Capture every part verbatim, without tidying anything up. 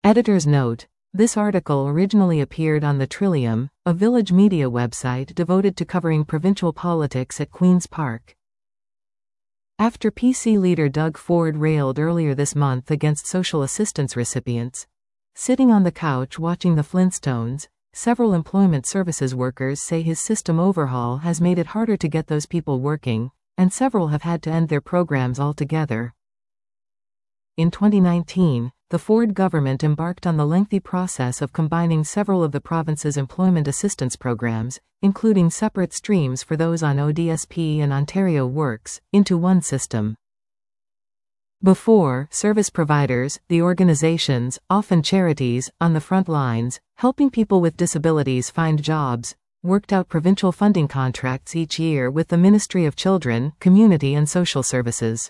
Editor's note: this article originally appeared on the Trillium, a village media website devoted to covering provincial politics at Queen's Park. After P C leader Doug Ford railed earlier this month against social assistance recipients sitting on the couch watching the Flintstones, several employment services workers say his system overhaul has made it harder to get those people working, and several have had to end their programs altogether. In twenty nineteen, the Ford government embarked on the lengthy process of combining several of the province's employment assistance programs, including separate streams for those on O D S P and Ontario Works, into one system. Before, service providers, the organizations, often charities, on the front lines, helping people with disabilities find jobs, worked out provincial funding contracts each year with the Ministry of Children, Community and Social Services.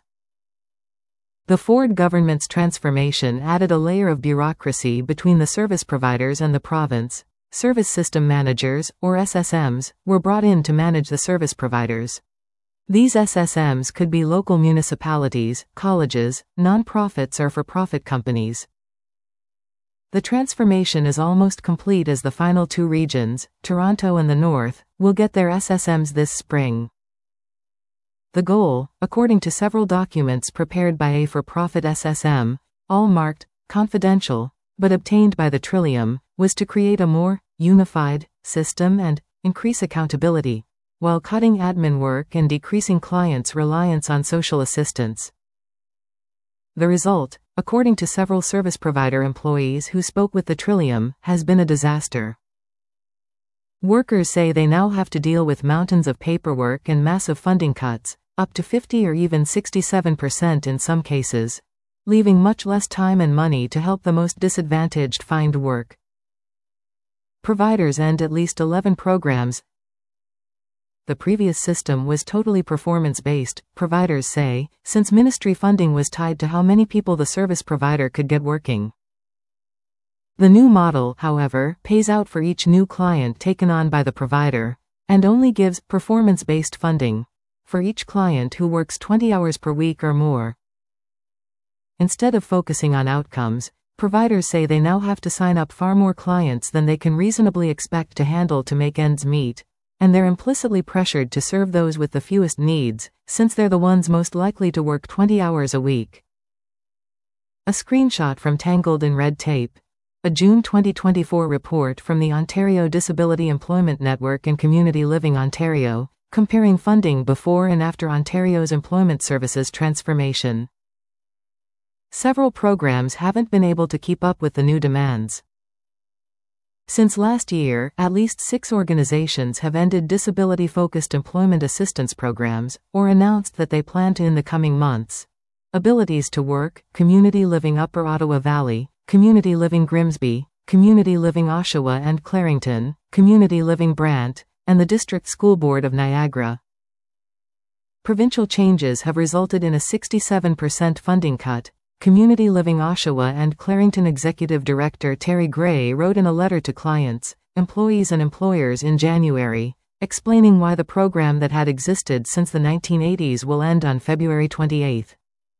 The Ford government's transformation added a layer of bureaucracy between the service providers and the province. Service system managers, or S S Ms, were brought in to manage the service providers. These S S Ms could be local municipalities, colleges, non-profits or for-profit companies. The transformation is almost complete as the final two regions, Toronto and the North, will get their S S Ms this spring. The goal, according to several documents prepared by a for-profit S S M, all marked confidential, but obtained by the Trillium, was to create a more unified system and increase accountability, while cutting admin work and decreasing clients' reliance on social assistance. The result, according to several service provider employees who spoke with the Trillium, has been a disaster. Workers say they now have to deal with mountains of paperwork and massive funding cuts, up to fifty or even sixty-seven percent in some cases, leaving much less time and money to help the most disadvantaged find work. Providers end at least eleven programs. The previous system was totally performance-based, providers say, since ministry funding was tied to how many people the service provider could get working. The new model, however, pays out for each new client taken on by the provider, and only gives performance-based funding for each client who works twenty hours per week or more. Instead of focusing on outcomes, providers say they now have to sign up far more clients than they can reasonably expect to handle to make ends meet, and they're implicitly pressured to serve those with the fewest needs, since they're the ones most likely to work twenty hours a week. A screenshot from Tangled in Red Tape, a June twenty twenty-four report from the Ontario Disability Employment Network and Community Living Ontario, comparing funding before and after Ontario's employment services transformation. Several programs haven't been able to keep up with the new demands. Since last year, at least six organizations have ended disability-focused employment assistance programs, or announced that they plan to in the coming months. Abilities to Work, Community Living Upper Ottawa Valley, Community Living Grimsby, Community Living Oshawa and Clarington, Community Living Brant, and the District School Board of Niagara. Provincial changes have resulted in a sixty-seven percent funding cut. Community Living Oshawa and Clarington Executive Director Terry Gray wrote in a letter to clients, employees and employers in January, explaining why the program that had existed since the nineteen eighties will end on February twenty-eighth.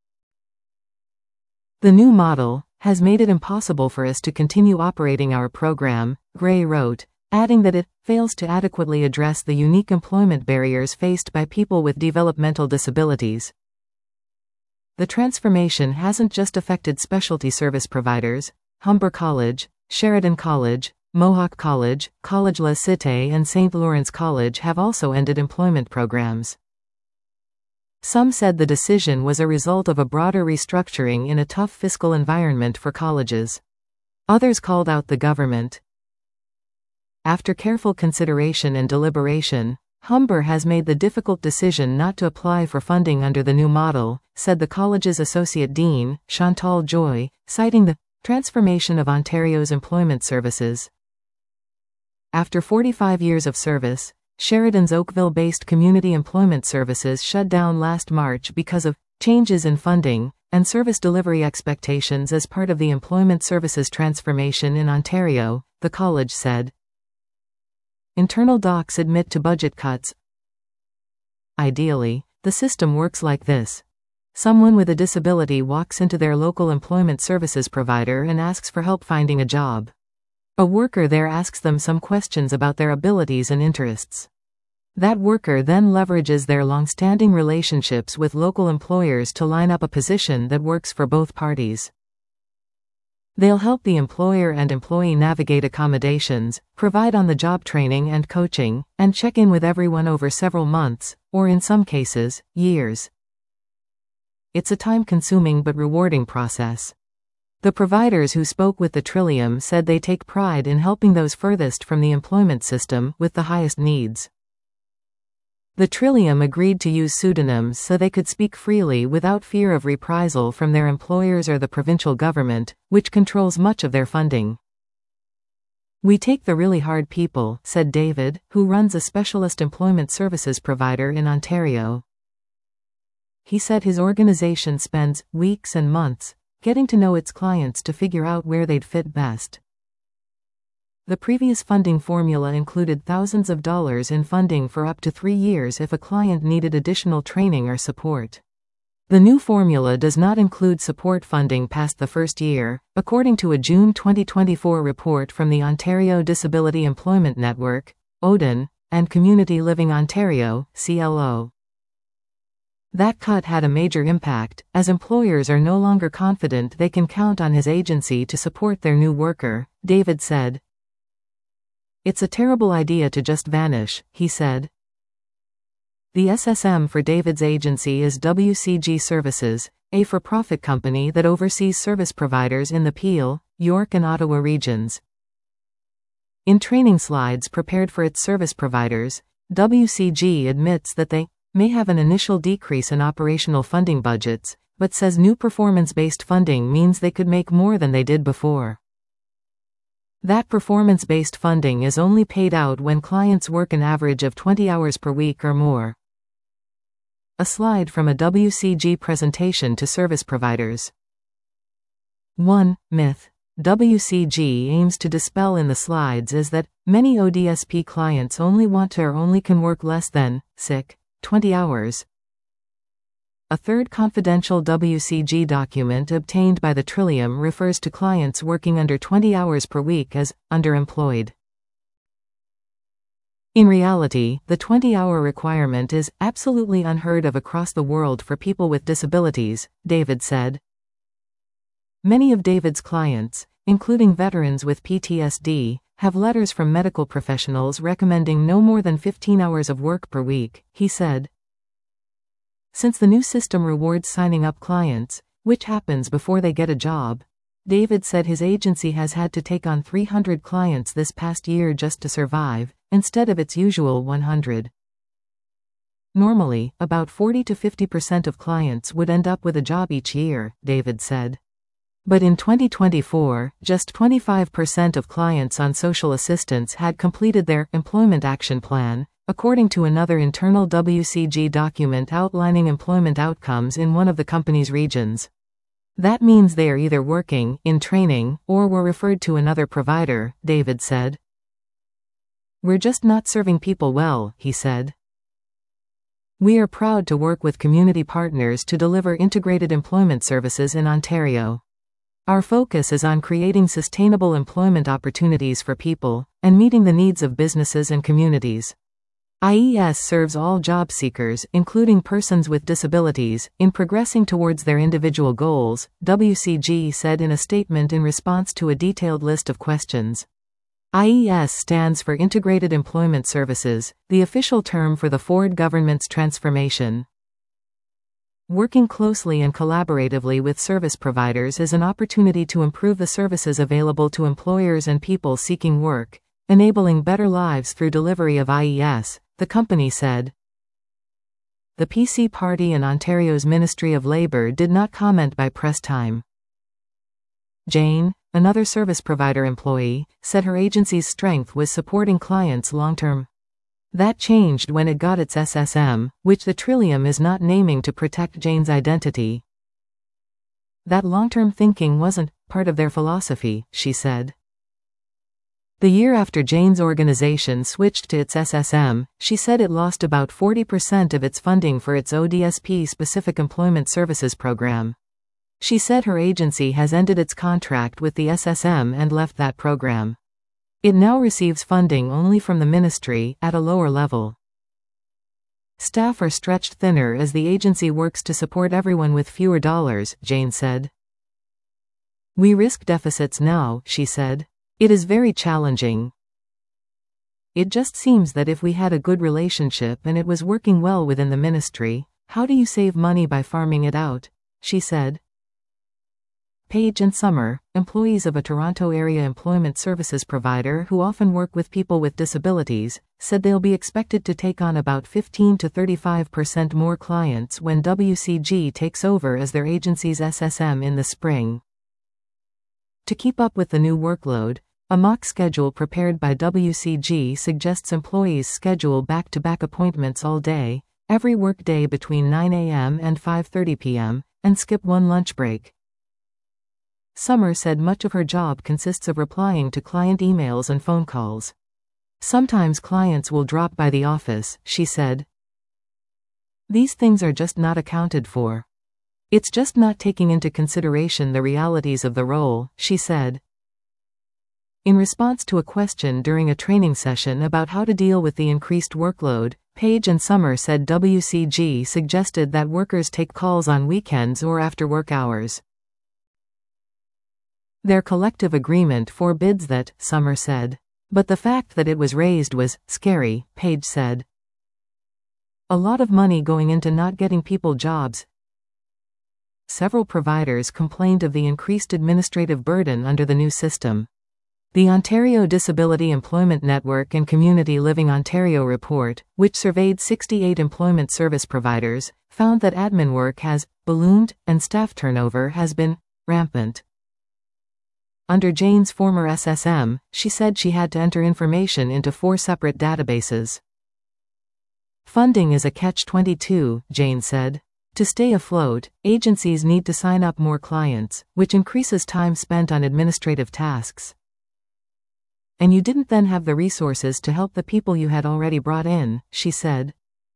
The new model has made it impossible for us to continue operating our program, Gray wrote, adding that it fails to adequately address the unique employment barriers faced by people with developmental disabilities. The transformation hasn't just affected specialty service providers. Humber College, Sheridan College, Mohawk College, College La Cité and Saint Lawrence College have also ended employment programs. Some said the decision was a result of a broader restructuring in a tough fiscal environment for colleges. Others called out the government. After careful consideration and deliberation, Humber has made the difficult decision not to apply for funding under the new model, said the college's Associate Dean, Chantal Joy, citing the transformation of Ontario's employment services. After forty-five years of service, Sheridan's Oakville-based Community Employment Services shut down last March because of changes in funding and service delivery expectations as part of the employment services transformation in Ontario, the college said. Internal docs admit to budget cuts. Ideally, the system works like this. Someone with a disability walks into their local employment services provider and asks for help finding a job. A worker there asks them some questions about their abilities and interests. That worker then leverages their long-standing relationships with local employers to line up a position that works for both parties. They'll help the employer and employee navigate accommodations, provide on-the-job training and coaching, and check in with everyone over several months, or in some cases, years. It's a time-consuming but rewarding process. The providers who spoke with the Trillium said they take pride in helping those furthest from the employment system with the highest needs. The Trillium agreed to use pseudonyms so they could speak freely without fear of reprisal from their employers or the provincial government, which controls much of their funding. "We take the really hard people," said David, who runs a specialist employment services provider in Ontario. He said his organization spends weeks and months getting to know its clients to figure out where they'd fit best. The previous funding formula included thousands of dollars in funding for up to three years if a client needed additional training or support. The new formula does not include support funding past the first year, according to a June twenty twenty-four report from the Ontario Disability Employment Network, O D I N, and Community Living Ontario, C L O. That cut had a major impact, as employers are no longer confident they can count on his agency to support their new worker, David said. "It's a terrible idea to just vanish," he said. The S S M for David's agency is W C G Services, a for-profit company that oversees service providers in the Peel, York and Ottawa regions. In training slides prepared for its service providers, W C G admits that they may have an initial decrease in operational funding budgets, but says new performance-based funding means they could make more than they did before. That performance-based funding is only paid out when clients work an average of twenty hours per week or more. A slide from a W C G presentation to service providers. one Myth W C G aims to dispel in the slides is that many O D S P clients only want to or only can work less than sick, twenty hours. A third confidential W C G document obtained by the Trillium refers to clients working under twenty hours per week as underemployed. In reality, the twenty-hour requirement is absolutely unheard of across the world for people with disabilities, David said. Many of David's clients, including veterans with P T S D, have letters from medical professionals recommending no more than fifteen hours of work per week, he said. Since the new system rewards signing up clients, which happens before they get a job, David said his agency has had to take on three hundred clients this past year just to survive, instead of its usual one hundred. Normally, about forty to fifty percent of clients would end up with a job each year, David said. But in twenty twenty-four, just twenty-five percent of clients on social assistance had completed their employment action plan, according to another internal W C G document outlining employment outcomes in one of the company's regions. That means they are either working, in training, or were referred to another provider, David said. "We're just not serving people well," he said. "We are proud to work with community partners to deliver integrated employment services in Ontario. Our focus is on creating sustainable employment opportunities for people, and meeting the needs of businesses and communities. I E S serves all job seekers, including persons with disabilities, in progressing towards their individual goals," W C G said in a statement in response to a detailed list of questions. I E S stands for Integrated Employment Services, the official term for the Ford government's transformation. Working closely and collaboratively with service providers is an opportunity to improve the services available to employers and people seeking work, enabling better lives through delivery of I E S, the company said. The P C Party and Ontario's Ministry of Labour did not comment by press time. Jane, another service provider employee, said her agency's strength was supporting clients long-term. That changed when it got its S S M, which the Trillium is not naming to protect Jane's identity. That long-term thinking wasn't part of their philosophy, she said. The year after Jane's organization switched to its S S M, she said it lost about forty percent of its funding for its O D S P-specific employment services program. She said her agency has ended its contract with the S S M and left that program. It now receives funding only from the ministry, at a lower level. Staff are stretched thinner as the agency works to support everyone with fewer dollars, Jane said. We risk deficits now, she said. It is very challenging. It just seems that if we had a good relationship and it was working well within the ministry, how do you save money by farming it out? She said. Page and Summer, employees of a Toronto area employment services provider who often work with people with disabilities, said they'll be expected to take on about fifteen to thirty-five percent more clients when W C G takes over as their agency's S S M in the spring. To keep up with the new workload, a mock schedule prepared by W C G suggests employees schedule back-to-back appointments all day, every workday between nine a m and five thirty p m, and skip one lunch break. Summer said much of her job consists of replying to client emails and phone calls. Sometimes clients will drop by the office, she said. These things are just not accounted for. It's just not taking into consideration the realities of the role, she said. In response to a question during a training session about how to deal with the increased workload, Page and Summer said W C G suggested that workers take calls on weekends or after work hours. Their collective agreement forbids that, Summer said. But the fact that it was raised was scary, Page said. A lot of money going into not getting people jobs. Several providers complained of the increased administrative burden under the new system. The Ontario Disability Employment Network and Community Living Ontario report, which surveyed sixty-eight employment service providers, found that admin work has ballooned and staff turnover has been rampant. Under Jane's former S S M, she said she had to enter information into four separate databases. Funding is a catch twenty-two, Jane said. To stay afloat, agencies need to sign up more clients, which increases time spent on administrative tasks. And you didn't then have the resources to help the people you had already brought in, she said.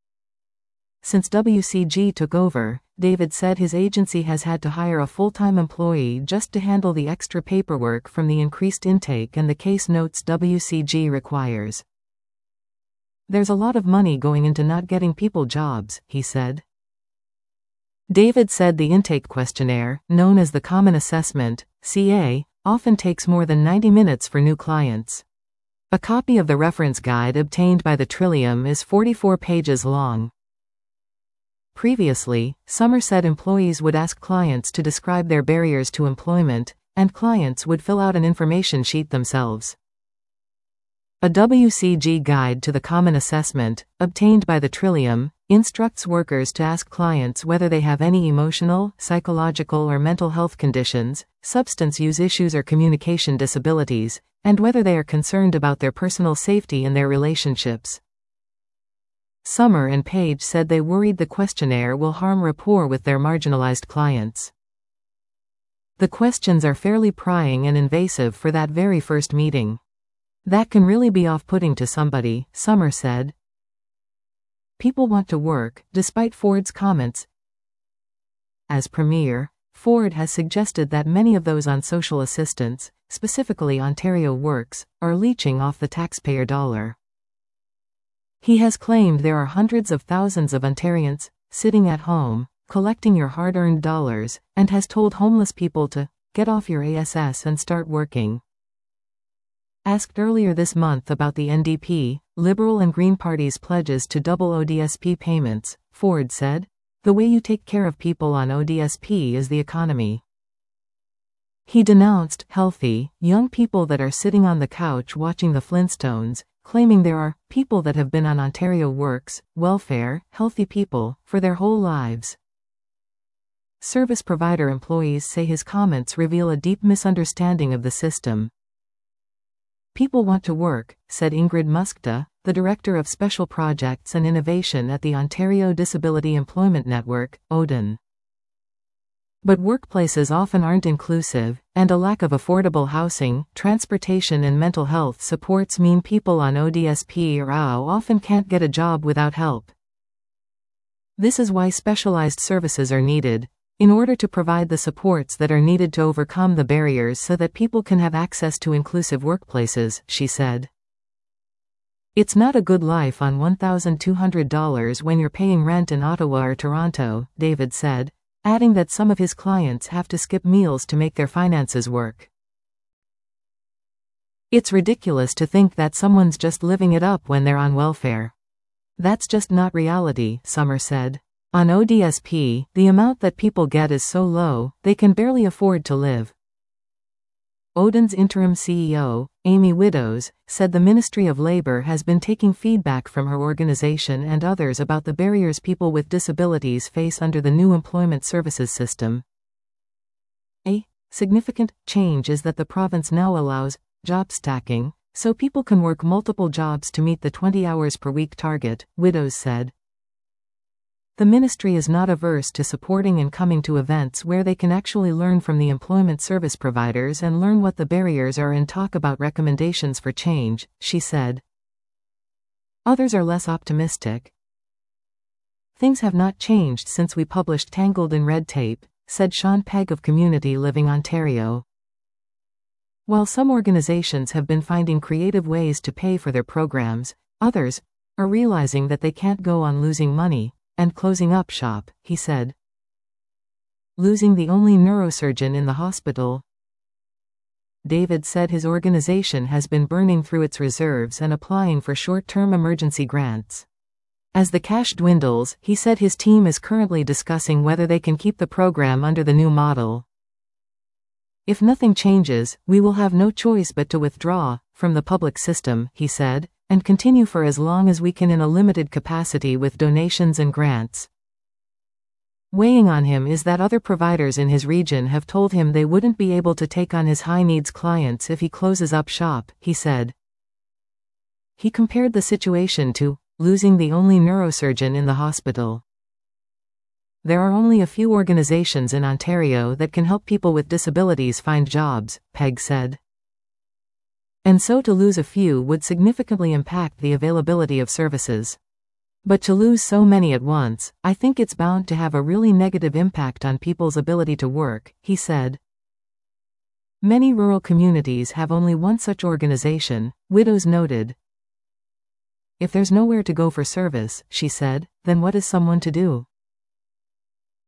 Since W C G took over, David said his agency has had to hire a full-time employee just to handle the extra paperwork from the increased intake and the case notes W C G requires. There's a lot of money going into not getting people jobs, he said. David said the intake questionnaire, known as the Common Assessment, C A, often takes more than ninety minutes for new clients. A copy of the reference guide obtained by the Trillium is forty-four pages long. Previously, Summer said employees would ask clients to describe their barriers to employment, and clients would fill out an information sheet themselves. A W C G guide to the Common Assessment, obtained by the Trillium, instructs workers to ask clients whether they have any emotional, psychological or mental health conditions, substance use issues or communication disabilities, and whether they are concerned about their personal safety in their relationships. Summer and Page said they worried the questionnaire will harm rapport with their marginalized clients. The questions are fairly prying and invasive for that very first meeting. That can really be off-putting to somebody, Summer said. People want to work, despite Ford's comments. As Premier, Ford has suggested that many of those on social assistance, specifically Ontario Works, are leeching off the taxpayer dollar. He has claimed there are hundreds of thousands of Ontarians sitting at home, collecting your hard-earned dollars, and has told homeless people to get off your A S S and start working. Asked earlier this month about the N D P, Liberal and Green Party's pledges to double O D S P payments, Ford said, "The way you take care of people on O D S P is the economy." He denounced healthy, young people that are sitting on the couch watching the Flintstones, claiming there are people that have been on Ontario Works, welfare, healthy people, for their whole lives. Service provider employees say his comments reveal a deep misunderstanding of the system. People want to work, said Ingrid Muskda, the Director of Special Projects and Innovation at the Ontario Disability Employment Network, O D N. But workplaces often aren't inclusive, and a lack of affordable housing, transportation and mental health supports mean people on O D S P or O W often can't get a job without help. This is why specialized services are needed, in order to provide the supports that are needed to overcome the barriers so that people can have access to inclusive workplaces, she said. It's not a good life on one thousand two hundred dollars when you're paying rent in Ottawa or Toronto, David said, adding that some of his clients have to skip meals to make their finances work. It's ridiculous to think that someone's just living it up when they're on welfare. That's just not reality, Summer said. On O D S P, the amount that people get is so low, they can barely afford to live. Odin's interim C E O, Amy Widows, said the Ministry of Labour has been taking feedback from her organization and others about the barriers people with disabilities face under the new employment services system. A significant change is that the province now allows job stacking, so people can work multiple jobs to meet the twenty hours per week target, Widows said. The ministry is not averse to supporting and coming to events where they can actually learn from the employment service providers and learn what the barriers are and talk about recommendations for change, she said. Others are less optimistic. Things have not changed since we published Tangled in Red Tape, said Sean Pegg of Community Living Ontario. While some organizations have been finding creative ways to pay for their programs, others are realizing that they can't go on losing money and closing up shop, he said. Losing the only neurosurgeon in the hospital. David said his organization has been burning through its reserves and applying for short-term emergency grants. As the cash dwindles, he said his team is currently discussing whether they can keep the program under the new model. If nothing changes, we will have no choice but to withdraw from the public system, he said, and continue for as long as we can in a limited capacity with donations and grants. Weighing on him is that other providers in his region have told him they wouldn't be able to take on his high-needs clients if he closes up shop, he said. He compared the situation to losing the only neurosurgeon in the hospital. There are only a few organizations in Ontario that can help people with disabilities find jobs, Pegg said. And so to lose a few would significantly impact the availability of services. But to lose so many at once, I think it's bound to have a really negative impact on people's ability to work, he said. Many rural communities have only one such organization, Widows noted. If there's nowhere to go for service, she said, then what is someone to do?